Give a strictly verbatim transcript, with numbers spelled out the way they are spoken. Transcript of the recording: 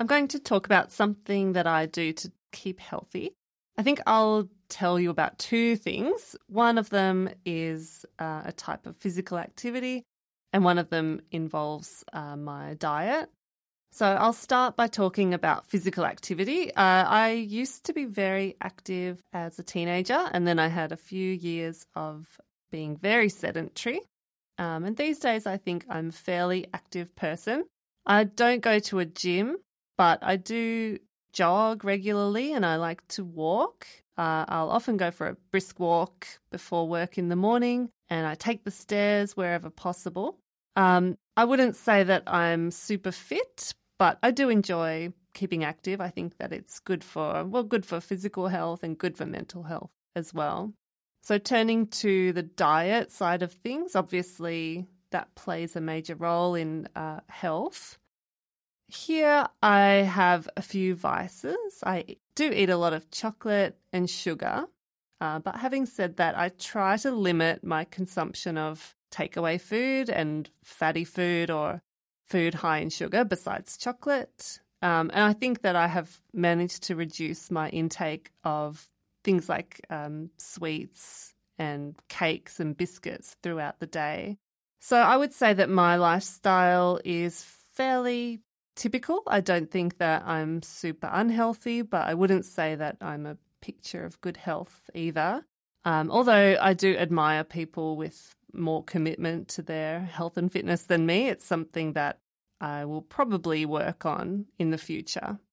I'm going to talk about something that I do to keep healthy. I think I'll tell you about two things. One of them is uh, a type of physical activity, and one of them involves uh, my diet. So I'll start by talking about physical activity. Uh, I used to be very active as a teenager, and then I had a few years of being very sedentary. Um, and these days I think I'm a fairly active person. I don't go to a gym, but I do jog regularly and I like to walk. Uh, I'll often go for a brisk walk before work in the morning, and I take the stairs wherever possible. Um, I wouldn't say that I'm super fit, but I do enjoy keeping active. I think that it's good for, well, good for physical health and good for mental health as well. So turning to the diet side of things, obviously that plays a major role in uh, health. Here I have a few vices. I do eat a lot of chocolate and sugar, uh, but having said that, I try to limit my consumption of takeaway food and fatty food or food high in sugar besides chocolate. Um, and I think that I have managed to reduce my intake of things like um, sweets and cakes and biscuits throughout the day. So I would say that my lifestyle is fairly typical. I don't think that I'm super unhealthy, but I wouldn't say that I'm a picture of good health either. Um, although I do admire people with more commitment to their health and fitness than me. It's something that I will probably work on in the future.